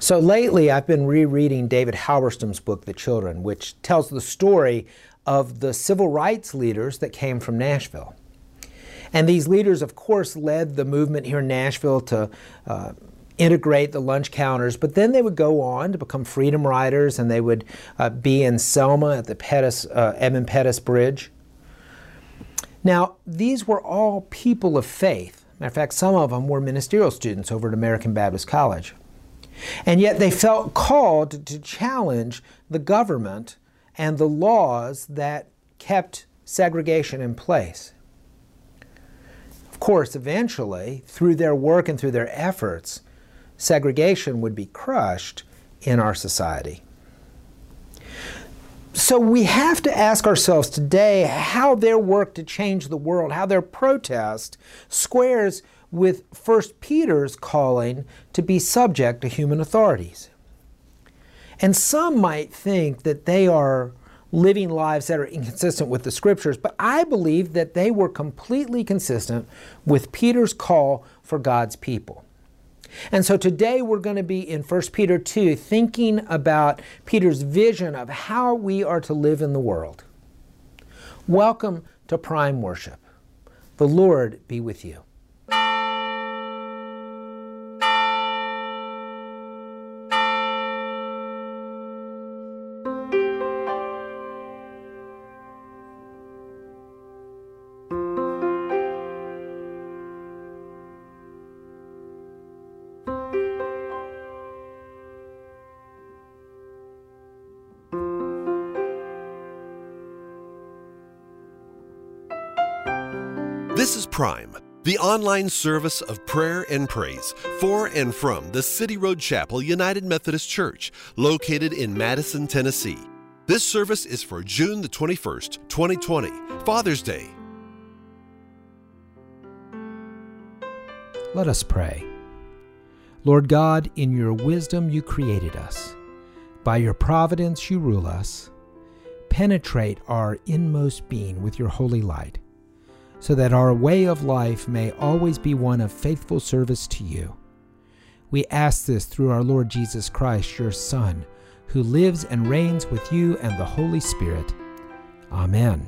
So lately, I've been rereading David Halberstam's book, The Children, which tells the story of the civil rights leaders that came from Nashville. And these leaders, of course, led the movement here in Nashville to integrate the lunch counters, but then they would go on to become freedom riders, and they would be in Selma at the Edmund Pettus Bridge. Now, these were all people of faith. Matter of fact, some of them were ministerial students over at American Baptist College. And yet they felt called to challenge the government and the laws that kept segregation in place. Of course, eventually, through their work and through their efforts, segregation would be crushed in our society. So we have to ask ourselves today how their work to change the world, how their protest squares with 1 Peter's calling to be subject to human authorities. And some might think that they are living lives that are inconsistent with the Scriptures, but I believe that they were completely consistent with Peter's call for God's people. And so today we're going to be in 1 Peter 2 thinking about Peter's vision of how we are to live in the world. Welcome to Prime Worship. The Lord be with you. This is Prime, the online service of prayer and praise for and from the City Road Chapel United Methodist Church, located in Madison, Tennessee. This service is for June the 21st, 2020, Father's Day. Let us pray. Lord God, in your wisdom you created us. By your providence you rule us. Penetrate our inmost being with your holy light, so that our way of life may always be one of faithful service to you. We ask this through our Lord Jesus Christ, your Son, who lives and reigns with you and the Holy Spirit. Amen.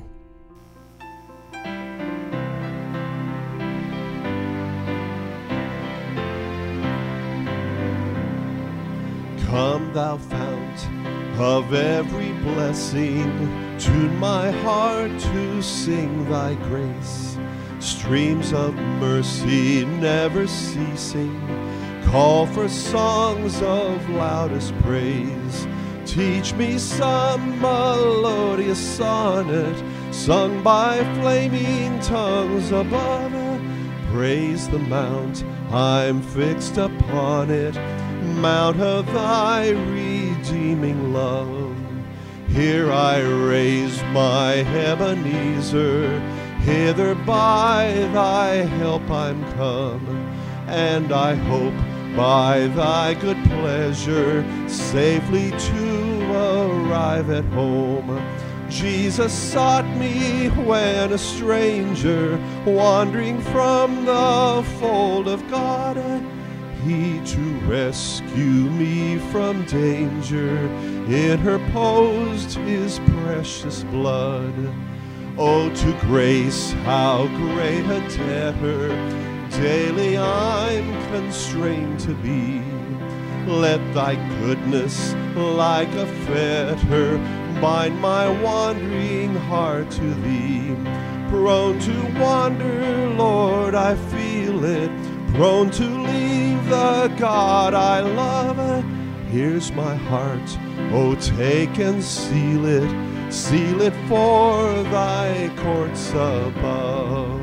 Come, thou fount of every blessing, tune my heart to sing thy grace. Streams of mercy never ceasing, call for songs of loudest praise. Teach me some melodious sonnet, sung by flaming tongues above. Praise the mount, I'm fixed upon it, mount of thy redeeming love. Here I raise my Ebenezer, hither by thy help I'm come, and I hope by thy good pleasure safely to arrive at home. Jesus sought me when a stranger, wandering from the fold of God. He to rescue me from danger interposed his precious blood. Oh, to grace how great a debtor daily I'm constrained to be. Let thy goodness like a fetter bind my wandering heart to thee. Prone to wander, Lord, I feel it, prone to leave the God I love. Here's my heart, oh take and seal it for thy courts above.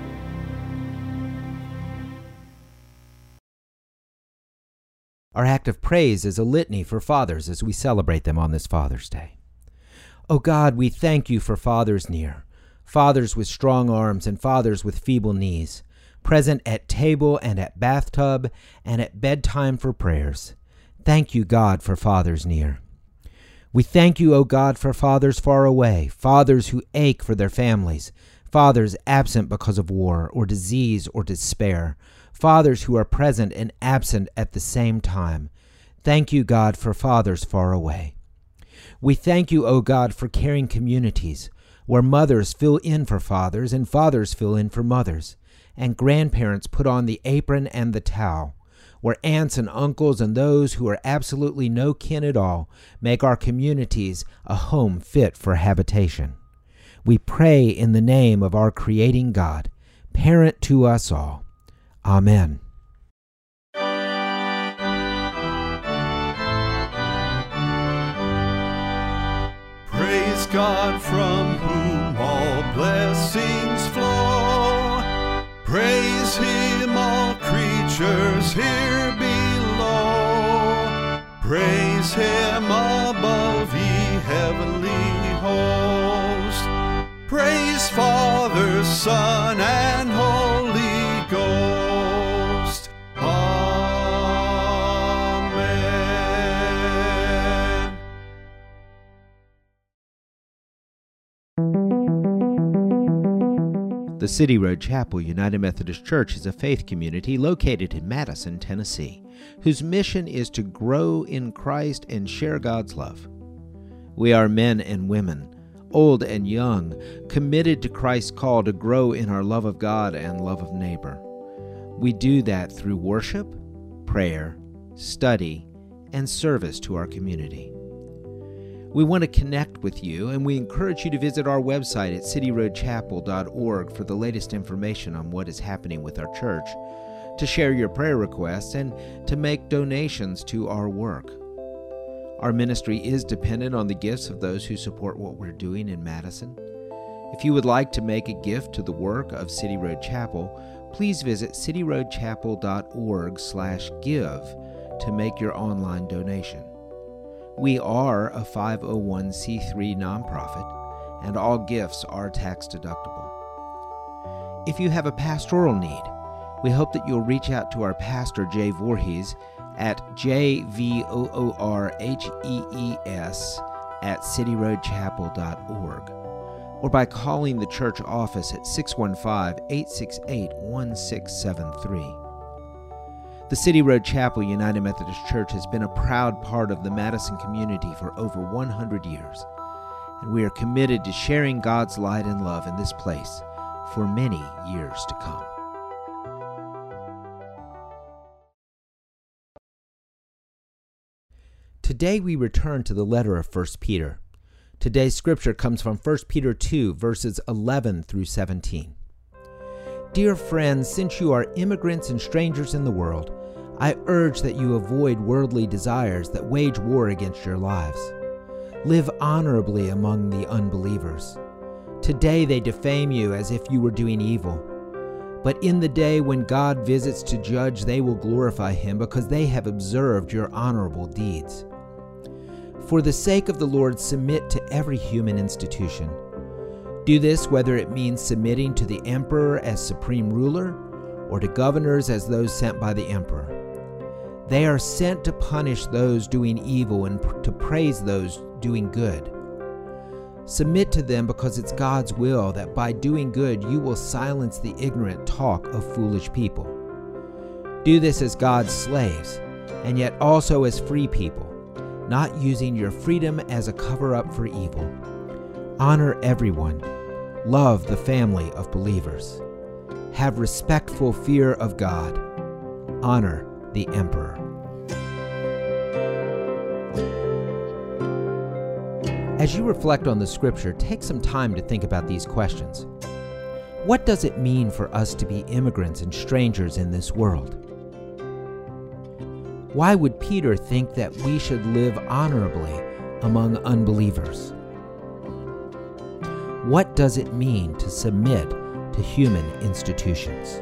Our act of praise is a litany for fathers as we celebrate them on this Father's Day. O God, we thank you for fathers near, fathers with strong arms and fathers with feeble knees, present at table and at bathtub and at bedtime for prayers. Thank you, God, for fathers near. We thank you, O God, for fathers far away, fathers who ache for their families, fathers absent because of war or disease or despair, fathers who are present and absent at the same time. Thank you, God, for fathers far away. We thank you, O God, for caring communities where mothers fill in for fathers and fathers fill in for mothers, and grandparents put on the apron and the towel, where aunts and uncles and those who are absolutely no kin at all make our communities a home fit for habitation. We pray in the name of our creating God, parent to us all. Amen. Praise God from whom all blessings flow. Praise Him, all creatures here below. Praise Him above, ye heavenly host. Praise Father, Son, and Holy Ghost. Amen. The City Road Chapel United Methodist Church is a faith community located in Madison, Tennessee, whose mission is to grow in Christ and share God's love. We are men and women, old and young, committed to Christ's call to grow in our love of God and love of neighbor. We do that through worship, prayer, study, and service to our community. We want to connect with you, and we encourage you to visit our website at cityroadchapel.org for the latest information on what is happening with our church, to share your prayer requests, and to make donations to our work. Our ministry is dependent on the gifts of those who support what we're doing in Madison. If you would like to make a gift to the work of City Road Chapel, please visit cityroadchapel.org/give to make your online donation. We are a 501c3 nonprofit, and all gifts are tax deductible. If you have a pastoral need, we hope that you'll reach out to our pastor, Jay Voorhees, at jvoorhees@cityroadchapel.org, or by calling the church office at 615-868-1673. The City Road Chapel United Methodist Church has been a proud part of the Madison community for over 100 years, and we are committed to sharing God's light and love in this place for many years to come. Today we return to the letter of 1 Peter. Today's scripture comes from 1 Peter 2, verses 11 through 17. Dear friends, since you are immigrants and strangers in the world, I urge that you avoid worldly desires that wage war against your lives. Live honorably among the unbelievers. Today they defame you as if you were doing evil. But in the day when God visits to judge, they will glorify Him because they have observed your honorable deeds. For the sake of the Lord, submit to every human institution. Do this whether it means submitting to the emperor as supreme ruler or to governors as those sent by the emperor. They are sent to punish those doing evil and to praise those doing good. Submit to them because it's God's will that by doing good you will silence the ignorant talk of foolish people. Do this as God's slaves, and yet also as free people, not using your freedom as a cover-up for evil. Honor everyone. Love the family of believers. Have respectful fear of God. Honor the emperor. As you reflect on the scripture, take some time to think about these questions. What does it mean for us to be immigrants and strangers in this world? Why would Peter think that we should live honorably among unbelievers? What does it mean to submit to human institutions?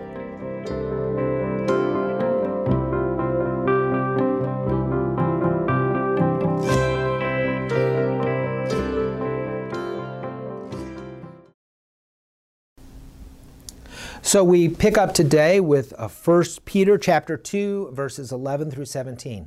So we pick up today with 1 Peter chapter 2, verses 11 through 17.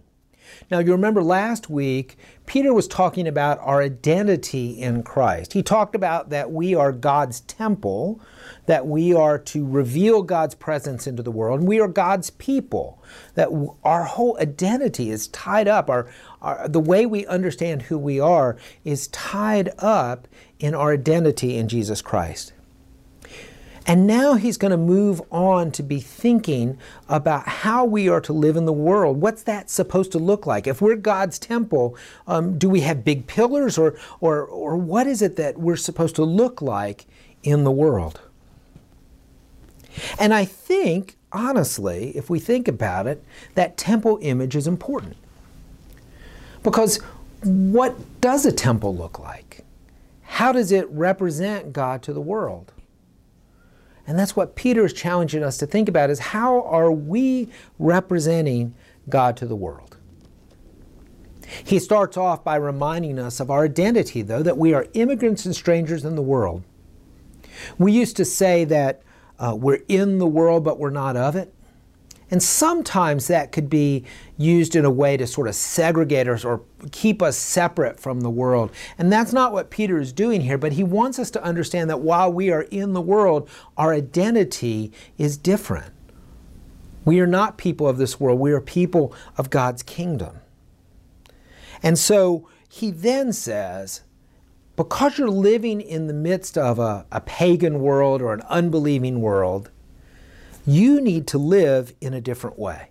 Now, you remember last week, Peter was talking about our identity in Christ. He talked about that we are God's temple, that we are to reveal God's presence into the world, and we are God's people, that our whole identity is tied up. The way we understand who we are is tied up in our identity in Jesus Christ. And now he's going to move on to be thinking about how we are to live in the world. What's that supposed to look like? If we're God's temple, do we have big pillars, or what is it that we're supposed to look like in the world? And I think, honestly, if we think about it, that temple image is important. Because what does a temple look like? How does it represent God to the world? And that's what Peter is challenging us to think about, is how are we representing God to the world? He starts off by reminding us of our identity, though, that we are immigrants and strangers in the world. We used to say that we're in the world, but we're not of it. And sometimes that could be used in a way to sort of segregate us or keep us separate from the world. And that's not what Peter is doing here, but he wants us to understand that while we are in the world, our identity is different. We are not people of this world. We are people of God's kingdom. And so he then says, because you're living in the midst of a pagan world or an unbelieving world, you need to live in a different way.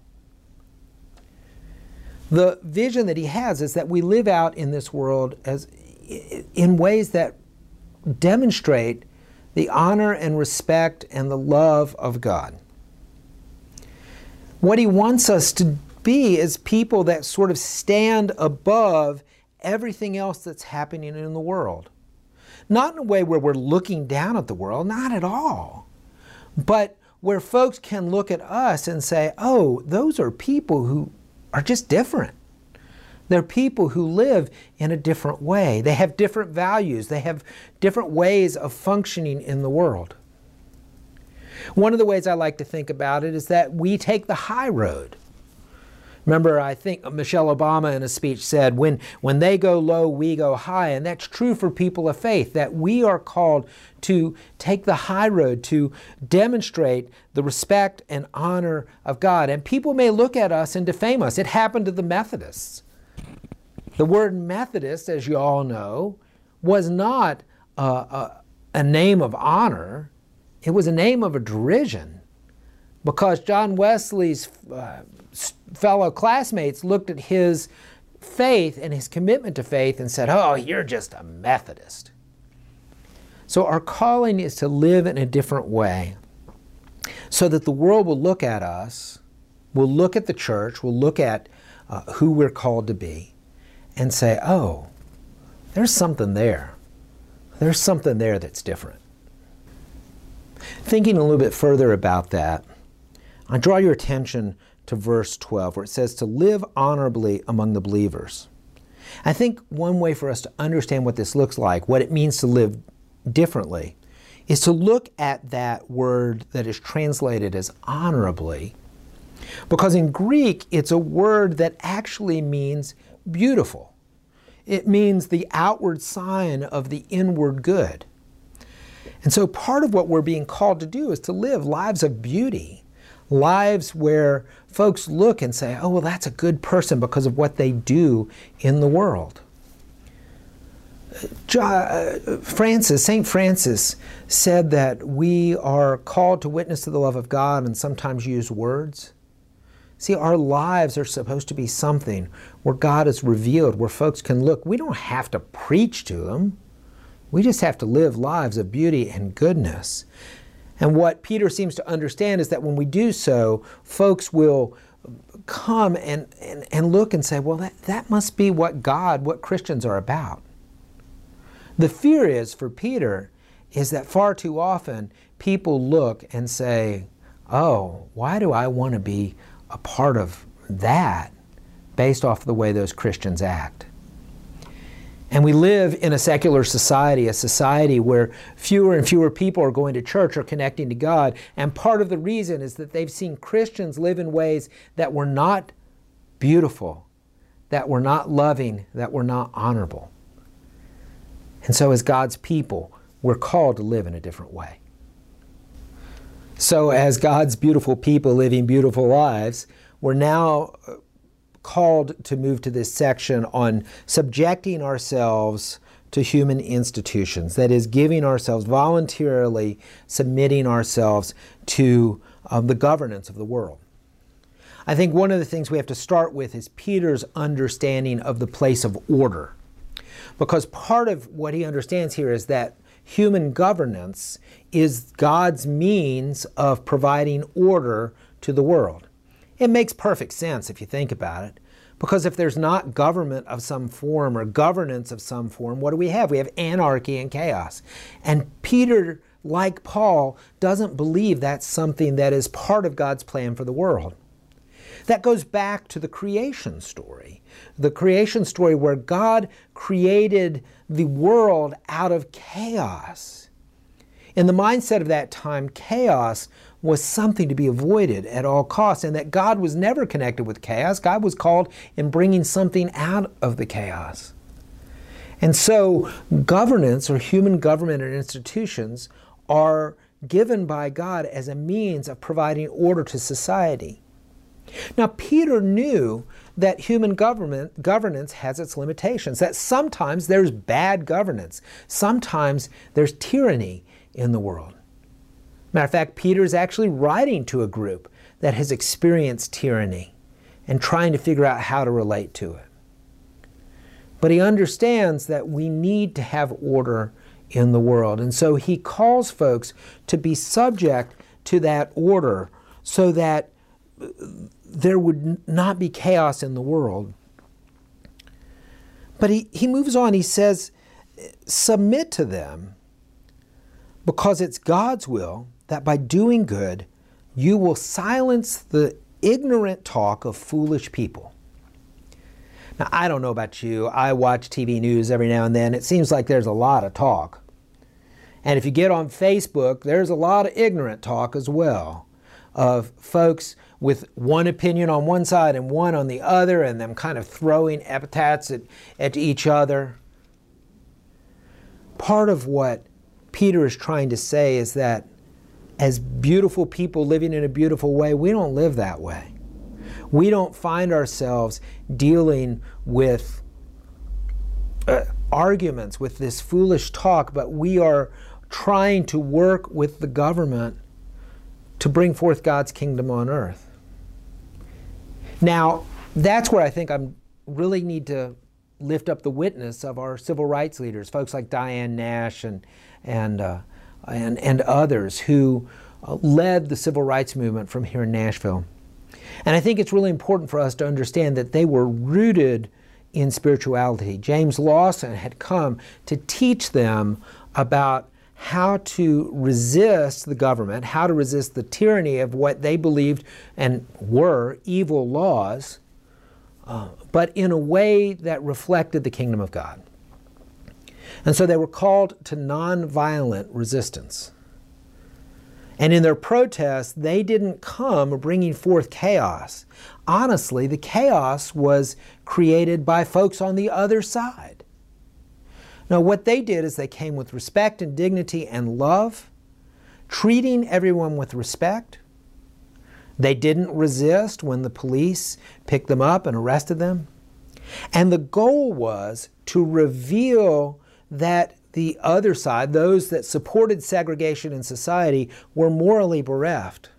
The vision that he has is that we live out in this world in ways that demonstrate the honor and respect and the love of God. What he wants us to be is people that sort of stand above everything else that's happening in the world. Not in a way where we're looking down at the world, not at all, but where folks can look at us and say, oh, those are people who are just different. They're people who live in a different way. They have different values. They have different ways of functioning in the world. One of the ways I like to think about it is that we take the high road. Remember, I think Michelle Obama in a speech said, when they go low, we go high. And that's true for people of faith, that we are called to take the high road, to demonstrate the respect and honor of God. And people may look at us and defame us. It happened to the Methodists. The word Methodist, as you all know, was not a name of honor. It was a name of a derision, because John Wesley's fellow classmates looked at his faith and his commitment to faith and said, oh, you're just a Methodist. So our calling is to live in a different way so that the world will look at us, will look at the church, will look at who we're called to be and say, oh, there's something there. There's something there that's different. Thinking a little bit further about that, I draw your attention to verse 12, where it says to live honorably among the believers. I think one way for us to understand what this looks like, what it means to live differently, is to look at that word that is translated as honorably. Because in Greek, it's a word that actually means beautiful. It means the outward sign of the inward good. And so part of what we're being called to do is to live lives of beauty, lives where folks look and say, oh, well, that's a good person because of what they do in the world. St. Francis said that we are called to witness to the love of God and sometimes use words. See, our lives are supposed to be something where God is revealed, where folks can look. We don't have to preach to them. We just have to live lives of beauty and goodness. And what Peter seems to understand is that when we do so, folks will come and look and say, well, that must be what Christians are about. The fear is, for Peter, is that far too often people look and say, oh, why do I want to be a part of that based off the way those Christians act? And we live in a secular society, a society where fewer and fewer people are going to church or connecting to God. And part of the reason is that they've seen Christians live in ways that were not beautiful, that were not loving, that were not honorable. And so as God's people, we're called to live in a different way. So as God's beautiful people living beautiful lives, we're now called to move to this section on subjecting ourselves to human institutions. That is, giving ourselves, voluntarily submitting ourselves to the governance of the world. I think one of the things we have to start with is Peter's understanding of the place of order. Because part of what he understands here is that human governance is God's means of providing order to the world. It makes perfect sense if you think about it. Because if there's not government of some form or governance of some form, what do we have? We have anarchy and chaos. And Peter, like Paul, doesn't believe that's something that is part of God's plan for the world. That goes back to the creation story. The creation story where God created the world out of chaos. In the mindset of that time, chaos was something to be avoided at all costs, and that God was never connected with chaos. God was called in bringing something out of the chaos. And so governance, or human government or institutions, are given by God as a means of providing order to society. Now, Peter knew that human governance has its limitations, that sometimes there's bad governance, sometimes there's tyranny in the world. Matter of fact, Peter's actually writing to a group that has experienced tyranny and trying to figure out how to relate to it. But he understands that we need to have order in the world, and so he calls folks to be subject to that order so that there would not be chaos in the world. But he moves on. He says, submit to them because it's God's will that by doing good, you will silence the ignorant talk of foolish people. Now, I don't know about you. I watch TV news every now and then. It seems like there's a lot of talk. And if you get on Facebook, there's a lot of ignorant talk as well, of folks with one opinion on one side and one on the other, and them kind of throwing epithets at each other. Part of what Peter is trying to say is that as beautiful people living in a beautiful way, we don't live that way. We don't find ourselves dealing with arguments, with this foolish talk, but we are trying to work with the government to bring forth God's kingdom on earth. Now, that's where I think I really need to lift up the witness of our civil rights leaders, folks like Diane Nash and others who led the civil rights movement from here in Nashville. And I think it's really important for us to understand that they were rooted in spirituality. James Lawson had come to teach them about how to resist the government, how to resist the tyranny of what they believed and were evil laws, but in a way that reflected the kingdom of God. And so they were called to nonviolent resistance. And in their protests, they didn't come bringing forth chaos. Honestly, the chaos was created by folks on the other side. Now, what they did is they came with respect and dignity and love, treating everyone with respect. They didn't resist when the police picked them up and arrested them. And the goal was to reveal that the other side, those that supported segregation in society, were morally bereft.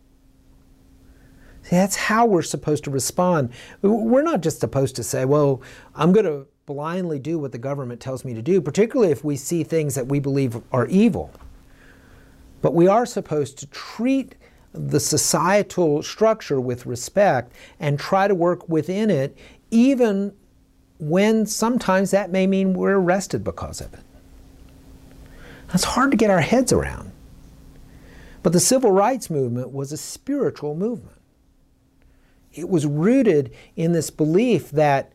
See, that's how we're supposed to respond. We're not just supposed to say, well, I'm going to blindly do what the government tells me to do, particularly if we see things that we believe are evil. But we are supposed to treat the societal structure with respect and try to work within it, even when sometimes that may mean we're arrested because of it. That's hard to get our heads around. But the civil rights movement was a spiritual movement. It was rooted in this belief that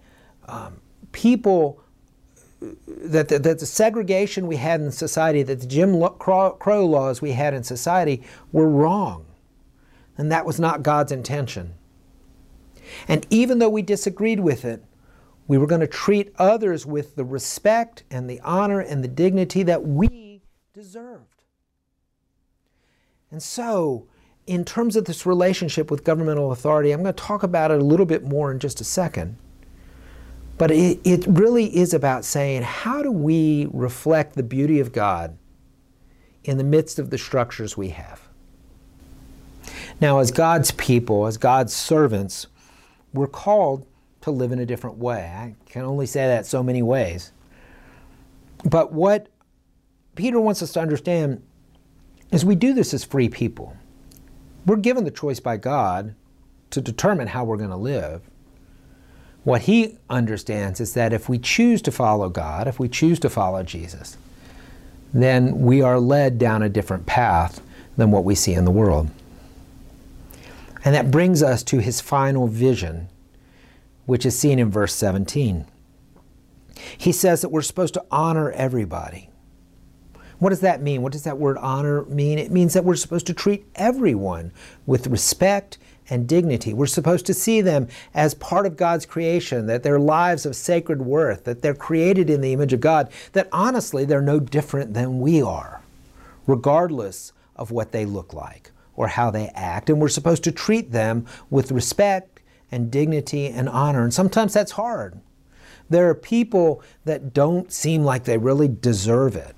that the segregation we had in society, that the Jim Crow laws we had in society were wrong. And that was not God's intention. And even though we disagreed with it, We were going to treat others with the respect and the honor and the dignity that we deserved. And so, in terms of this relationship with governmental authority, I'm going to talk about it a little bit more in just a second. But it really is about saying, how do we reflect the beauty of God in the midst of the structures we have? Now, as God's people, as God's servants, we're called to live in a different way. I can only say that so many ways. But what Peter wants us to understand is we do this as free people. We're given the choice by God to determine how we're going to live. What he understands is that if we choose to follow God, if we choose to follow Jesus, then we are led down a different path than what we see in the world. And that brings us to his final vision, which is seen in verse 17. He says that we're supposed to honor everybody. What does that mean? What does that word honor mean? It means that we're supposed to treat everyone with respect and dignity. We're supposed to see them as part of God's creation, that they're lives of sacred worth, that they're created in the image of God, that honestly they're no different than we are, regardless of what they look like or how they act. And we're supposed to treat them with respect and dignity and honor. And sometimes that's hard. There are people that don't seem like they really deserve it.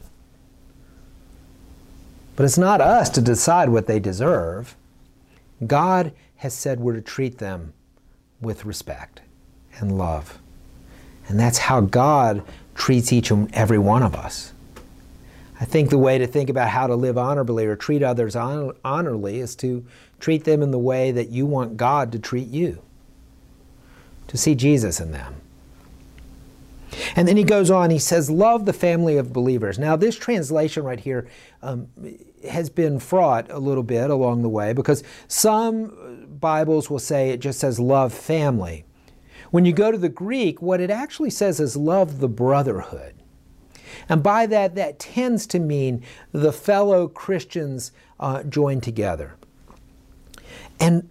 But it's not us to decide what they deserve. God has said we're to treat them with respect and love. And that's how God treats each and every one of us. I think the way to think about how to live honorably or treat others honorably is to treat them in the way that you want God to treat you, to see Jesus in them. And then he goes on, he says, love the family of believers. Now this translation right here has been fraught a little bit along the way, because some Bibles will say it just says love family. When you go to the Greek, what it actually says is love the brotherhood. And by that, that tends to mean the fellow Christians joined together. And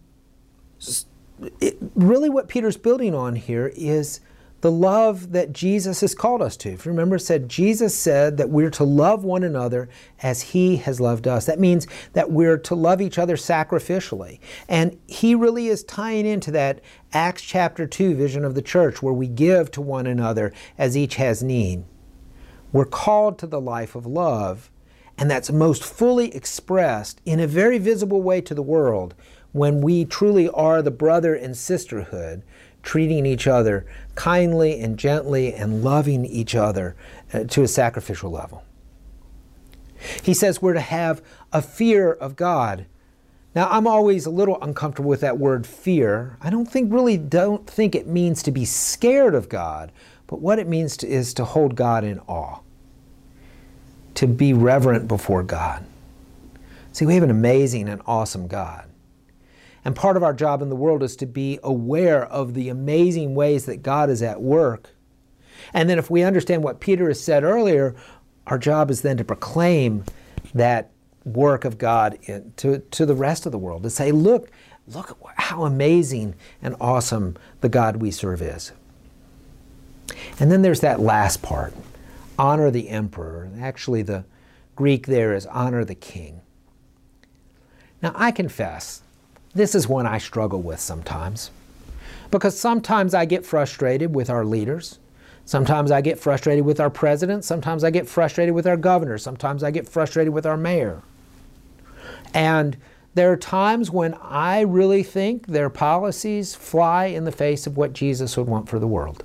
really what Peter's building on here is the love that Jesus has called us to. If you remember, Jesus said that we're to love one another as he has loved us. That means that we're to love each other sacrificially. And he really is tying into that Acts chapter 2 vision of the church, where we give to one another as each has need. We're called to the life of love, and that's most fully expressed in a very visible way to the world when we truly are the brother and sisterhood, treating each other kindly and gently and loving each other to a sacrificial level. He says we're to have a fear of God. Now, I'm always a little uncomfortable with that word fear. I don't think it means to be scared of God, but what it means is to hold God in awe, to be reverent before God. See, we have an amazing and awesome God. And part of our job in the world is to be aware of the amazing ways that God is at work. And then if we understand what Peter has said earlier, our job is then to proclaim that work of God to the rest of the world, to say, look how amazing and awesome the God we serve is. And then there's that last part, honor the emperor. Actually, the Greek there is honor the king. Now, I confess, this is one I struggle with sometimes, because sometimes I get frustrated with our leaders. Sometimes I get frustrated with our president. Sometimes I get frustrated with our governor. Sometimes I get frustrated with our mayor. And there are times when I really think their policies fly in the face of what Jesus would want for the world.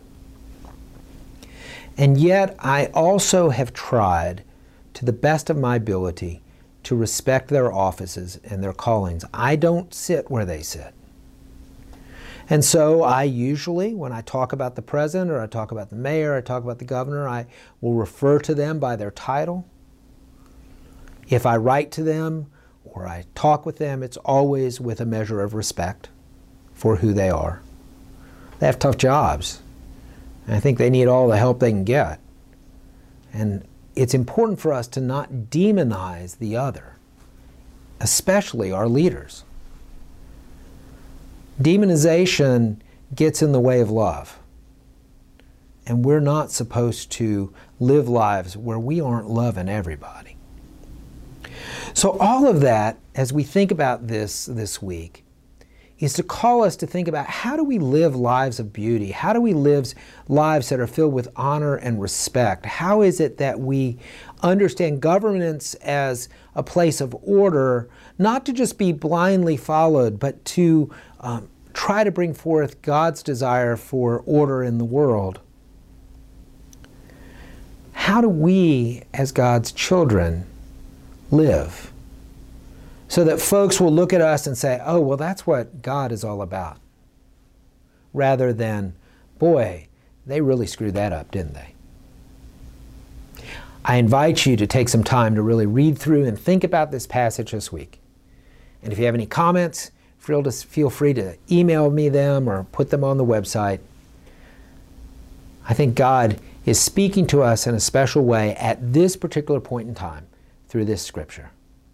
And yet I also have tried, to the best of my ability, to respect their offices and their callings. I don't sit where they sit. And so I usually, when I talk about the president or I talk about the mayor, or I talk about the governor, I will refer to them by their title. If I write to them or I talk with them, it's always with a measure of respect for who they are. They have tough jobs. And I think they need all the help they can get. And it's important for us to not demonize the other, especially our leaders. Demonization gets in the way of love. And we're not supposed to live lives where we aren't loving everybody. So all of that, as we think about this week, is to call us to think about how do we live lives of beauty? How do we live lives that are filled with honor and respect? How is it that we understand governance as a place of order, not to just be blindly followed, but to try to bring forth God's desire for order in the world? How do we, as God's children, live so that folks will look at us and say, oh, well, that's what God is all about, rather than, boy, they really screwed that up, didn't they? I invite you to take some time to really read through and think about this passage this week. And if you have any comments, feel free to email me them or put them on the website. I think God is speaking to us in a special way at this particular point in time through this scripture.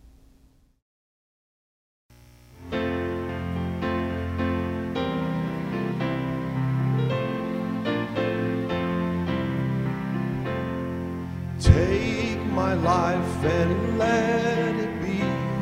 Take my life and let it be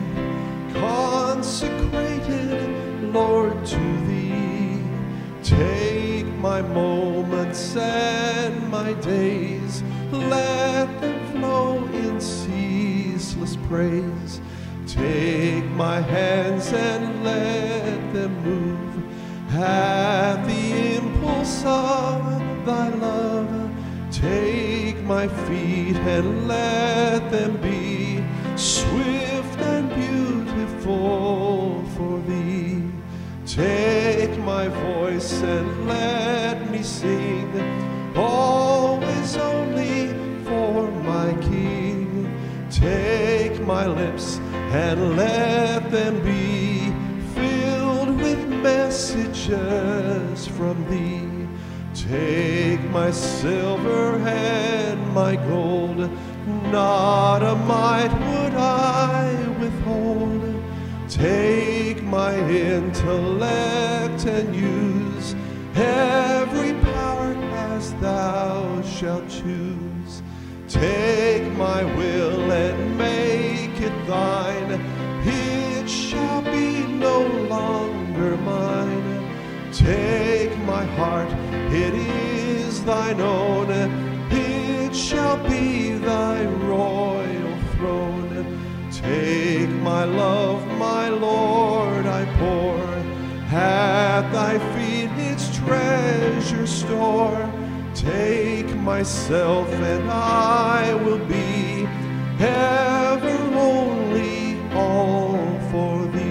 consecrated, Lord, to Thee. Take my moments and my days, let them flow in ceaseless praise. Take my hands and let them move at the impulse of Thy love. Take my feet and let them be swift and beautiful for Thee. Take my voice and let me sing, always only for my King. Take my lips and let them be filled with messages from Thee. Take my silver and my gold, not a mite would I withhold. Take my intellect and use every power as Thou shalt choose. Take my will and make it Thine, it shall be no longer mine. Take my heart, it is Thine own, it shall be Thy royal throne. Take my love, my Lord, I pour at Thy feet its treasure store. Take myself and I will be ever only all for Thee.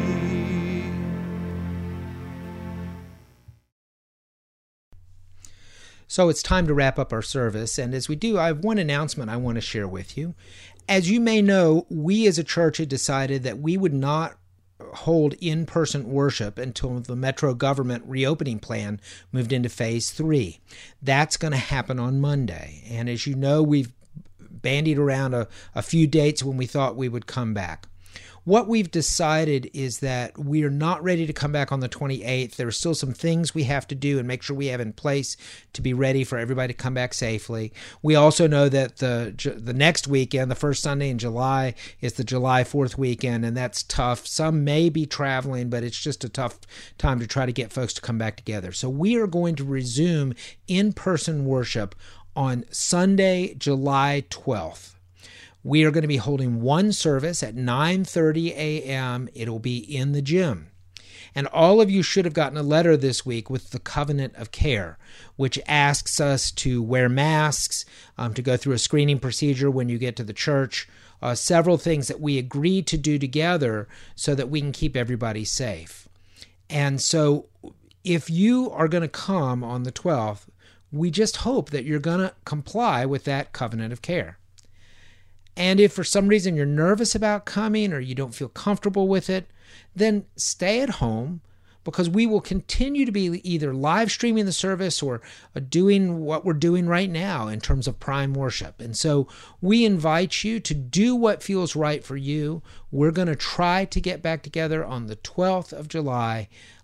So it's time to wrap up our service, and as we do, I have one announcement I want to share with you. As you may know, we as a church had decided that we would not hold in-person worship until the Metro government reopening plan moved into phase 3. That's going to happen on Monday, and as you know, we've bandied around a few dates when we thought we would come back. What we've decided is that we are not ready to come back on the 28th. There are still some things we have to do and make sure we have in place to be ready for everybody to come back safely. We also know that the next weekend, the first Sunday in July, is the July 4th weekend, and that's tough. Some may be traveling, but it's just a tough time to try to get folks to come back together. So we are going to resume in-person worship on Sunday, July 12th. We are going to be holding one service at 9:30 a.m. It'll be in the gym. And all of you should have gotten a letter this week with the Covenant of Care, which asks us to wear masks, to go through a screening procedure when you get to the church, several things that we agreed to do together so that we can keep everybody safe. And so if you are going to come on the 12th, we just hope that you're going to comply with that Covenant of Care. And if for some reason you're nervous about coming or you don't feel comfortable with it, then stay at home, because we will continue to be either live streaming the service or doing what we're doing right now in terms of Prime Worship. And so we invite you to do what feels right for you. We're going to try to get back together on the 12th of July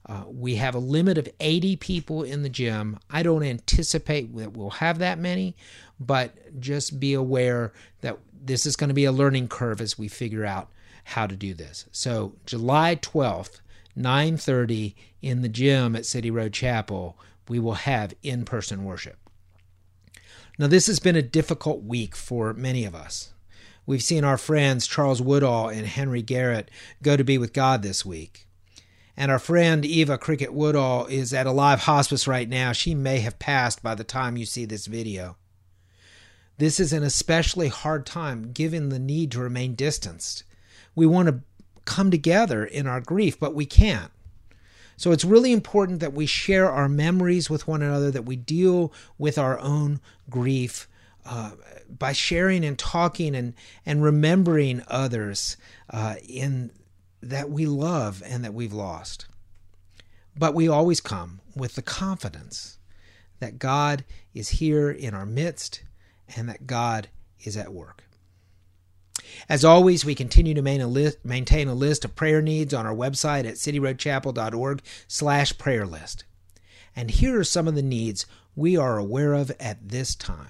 We have a limit of 80 people in the gym. I don't anticipate that we'll have that many, but just be aware that this is going to be a learning curve as we figure out how to do this. So July 12th, 9:30 in the gym at City Road Chapel, we will have in-person worship. Now, this has been a difficult week for many of us. We've seen our friends Charles Woodall and Henry Garrett go to be with God this week. And our friend Eva Cricket Woodall is at a live hospice right now. She may have passed by the time you see this video. This is an especially hard time given the need to remain distanced. We want to come together in our grief, but we can't. So it's really important that we share our memories with one another, that we deal with our own grief by sharing and talking and remembering others in that we love and that we've lost. But we always come with the confidence that God is here in our midst and that God is at work. As always, we continue to maintain a list of prayer needs on our website at cityroadchapel.org/prayer list. And here are some of the needs we are aware of at this time.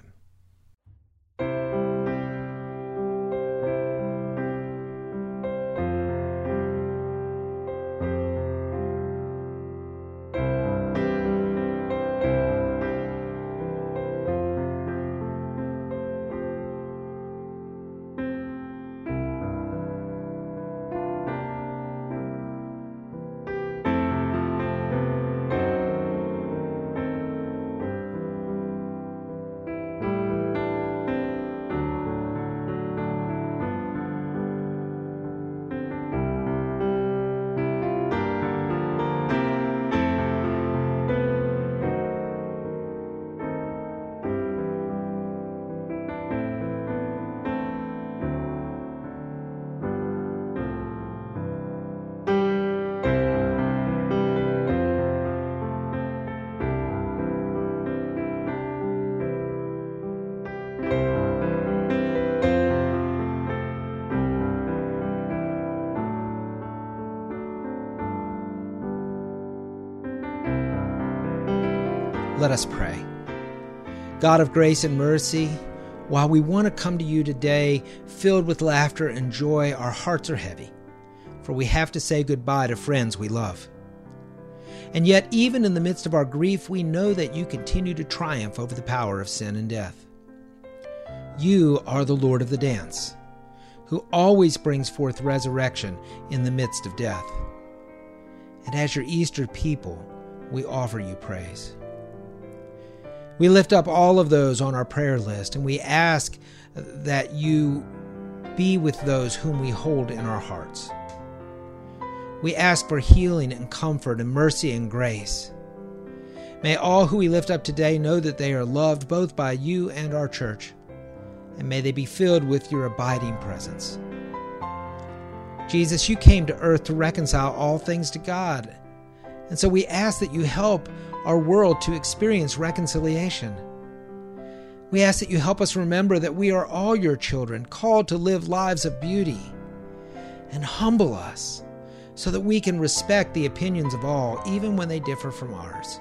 Let us pray. God of grace and mercy, while we want to come to you today filled with laughter and joy, our hearts are heavy, for we have to say goodbye to friends we love. And yet, even in the midst of our grief, we know that you continue to triumph over the power of sin and death. You are the Lord of the dance, who always brings forth resurrection in the midst of death. And as your Easter people, we offer you praise. We lift up all of those on our prayer list, and we ask that you be with those whom we hold in our hearts. We ask for healing and comfort and mercy and grace. May all who we lift up today know that they are loved both by you and our church, and may they be filled with your abiding presence. Jesus, you came to earth to reconcile all things to God, and so we ask that you help our world to experience reconciliation. We ask that you help us remember that we are all your children, called to live lives of beauty, and humble us so that we can respect the opinions of all, even when they differ from ours.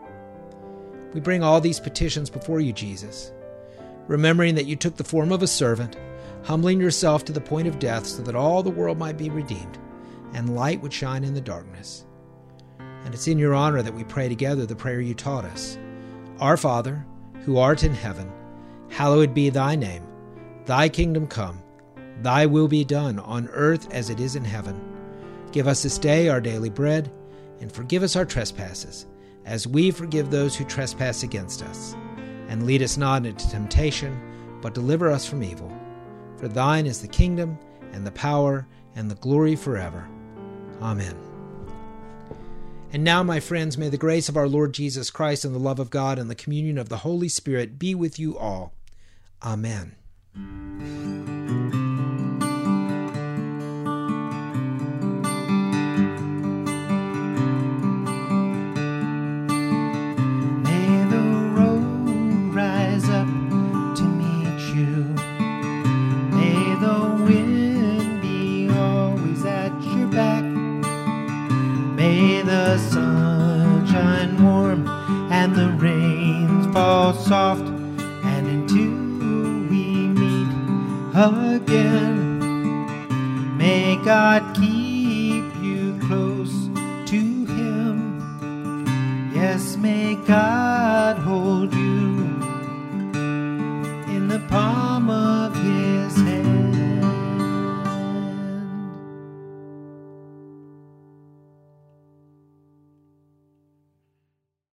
We bring all these petitions before you, Jesus, remembering that you took the form of a servant, humbling yourself to the point of death so that all the world might be redeemed and light would shine in the darkness. And it's in your honor that we pray together the prayer you taught us. Our Father, who art in heaven, hallowed be thy name. Thy kingdom come. Thy will be done on earth as it is in heaven. Give us this day our daily bread, and forgive us our trespasses, as we forgive those who trespass against us. And lead us not into temptation, but deliver us from evil. For thine is the kingdom, and the power, and the glory forever. Amen. And now, my friends, may the grace of our Lord Jesus Christ and the love of God and the communion of the Holy Spirit be with you all. Amen. May the road rise up to meet you. May the wind be always at your back. May the sun soft, and until we meet again, may God keep you close to Him. Yes, may God hold you